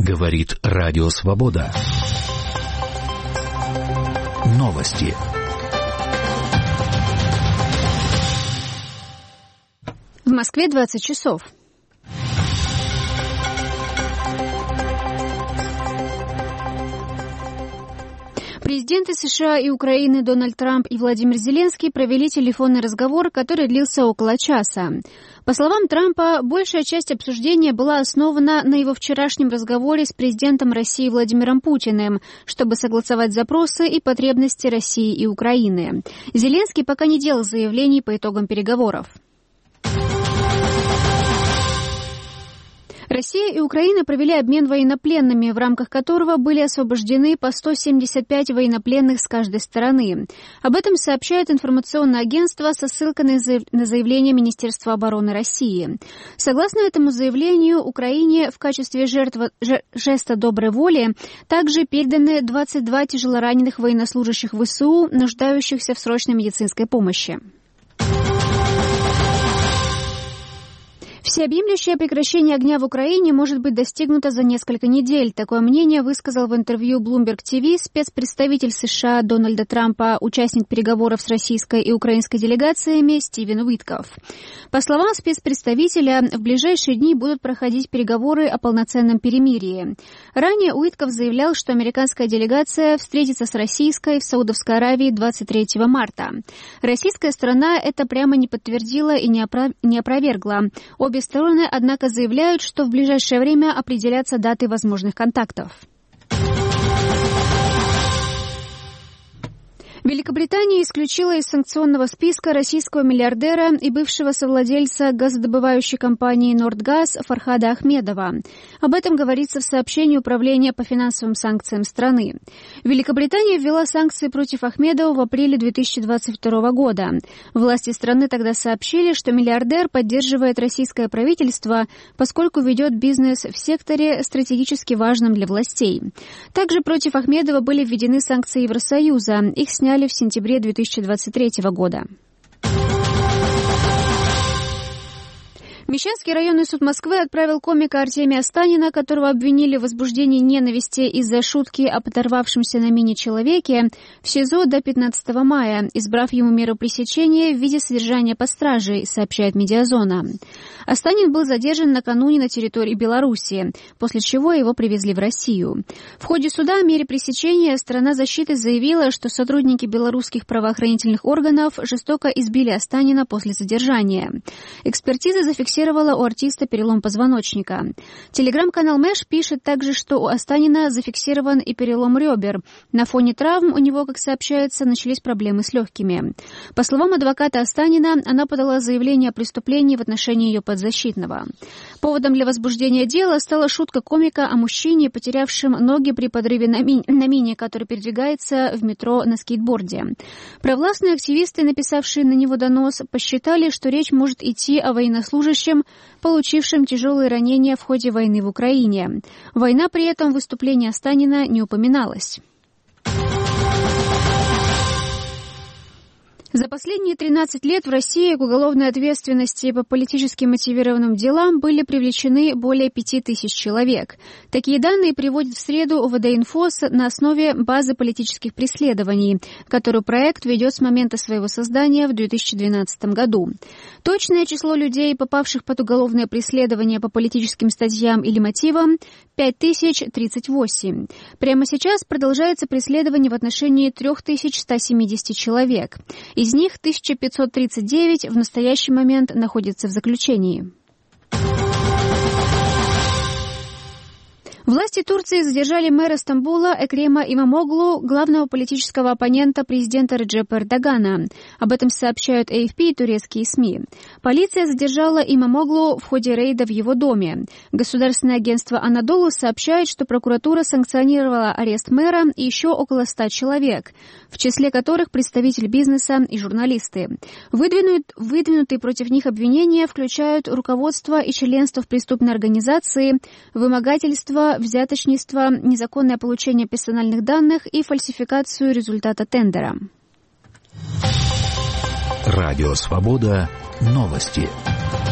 Говорит Радио Свобода. Новости. В Москве 20 часов. Президенты США и Украины Дональд Трамп и Владимир Зеленский провели телефонный разговор, который длился около часа. По словам Трампа, большая часть обсуждения была основана на его вчерашнем разговоре с президентом России Владимиром Путиным, чтобы согласовать запросы и потребности России и Украины. Зеленский пока не делал заявлений по итогам переговоров. Россия и Украина провели обмен военнопленными, в рамках которого были освобождены по 175 военнопленных с каждой стороны. Об этом сообщает информационное агентство со ссылкой на заявление Министерства обороны России. Согласно этому заявлению, Украине в качестве жеста доброй воли также переданы 22 тяжелораненых военнослужащих ВСУ, нуждающихся в срочной медицинской помощи. Всеобъемлющее прекращение огня в Украине может быть достигнуто за несколько недель. Такое мнение высказал в интервью Bloomberg TV спецпредставитель США Дональда Трампа, участник переговоров с российской и украинской делегациями Стивен Уитков. По словам спецпредставителя, в ближайшие дни будут проходить переговоры о полноценном перемирии. Ранее Уитков заявлял, что американская делегация встретится с российской в Саудовской Аравии 23 марта. Российская сторона это прямо не подтвердила и не опровергла. Обе стороны, однако, заявляют, что в ближайшее время определятся даты возможных контактов. Великобритания исключила из санкционного списка российского миллиардера и бывшего совладельца газодобывающей компании «Нордгаз» Фархада Ахмедова. Об этом говорится в сообщении Управления по финансовым санкциям страны. Великобритания ввела санкции против Ахмедова в апреле 2022 года. Власти страны тогда сообщили, что миллиардер поддерживает российское правительство, поскольку ведет бизнес в секторе, стратегически важном для властей. Также против Ахмедова были введены санкции Евросоюза. Их сняли в сентябре 2023 года. Мещанский районный суд Москвы отправил комика Артемия Останина, которого обвинили в возбуждении ненависти из-за шутки о подорвавшемся на мине человеке, в СИЗО до 15 мая, избрав ему меру пресечения в виде содержания под стражей, сообщает «Медиазона». Останин был задержан накануне на территории Беларуси, после чего его привезли в Россию. В ходе суда о мере пресечения сторона защиты заявила, что сотрудники белорусских правоохранительных органов жестоко избили Останина после задержания. Экспертиза зафиксировала у артиста перелом позвоночника. Телеграм-канал Мэш пишет также, что у Останина зафиксирован и перелом ребер. На фоне травм у него, как сообщается, начались проблемы с легкими. По словам адвоката Останина, она подала заявление о преступлении в отношении ее подзащитного. Поводом для возбуждения дела стала шутка комика о мужчине, потерявшем ноги при подрыве на мине, который передвигается в метро на скейтборде. Провластные активисты, написавшие на него донос, посчитали, что речь может идти о военнослужащем, получившем тяжелые ранения в ходе войны в Украине. Война при этом в выступлении Останина не упоминалась. За последние 13 лет в России к уголовной ответственности по политически мотивированным делам были привлечены более 5000 человек. Такие данные приводит в среду УВД-Инфос на основе базы политических преследований, которую проект ведет с момента своего создания в 2012 году. Точное число людей, попавших под уголовное преследование по политическим статьям или мотивам, 5038. Прямо сейчас продолжается преследование в отношении 3170 человек. Из них 1539 в настоящий момент находятся в заключении. Власти Турции задержали мэра Стамбула Экрема Имамоглу, главного политического оппонента президента Реджепа Эрдогана. Об этом сообщают AFP и турецкие СМИ. Полиция задержала Имамоглу в ходе рейда в его доме. Государственное агентство «Анадолу» сообщает, что прокуратура санкционировала арест мэра и еще около 100 человек, в числе которых представители бизнеса и журналисты. Выдвинутые против них обвинения включают руководство и членство в преступной организации, вымогательство, взяточничество, незаконное получение персональных данных и фальсификацию результата тендера. Радио Свобода. Новости.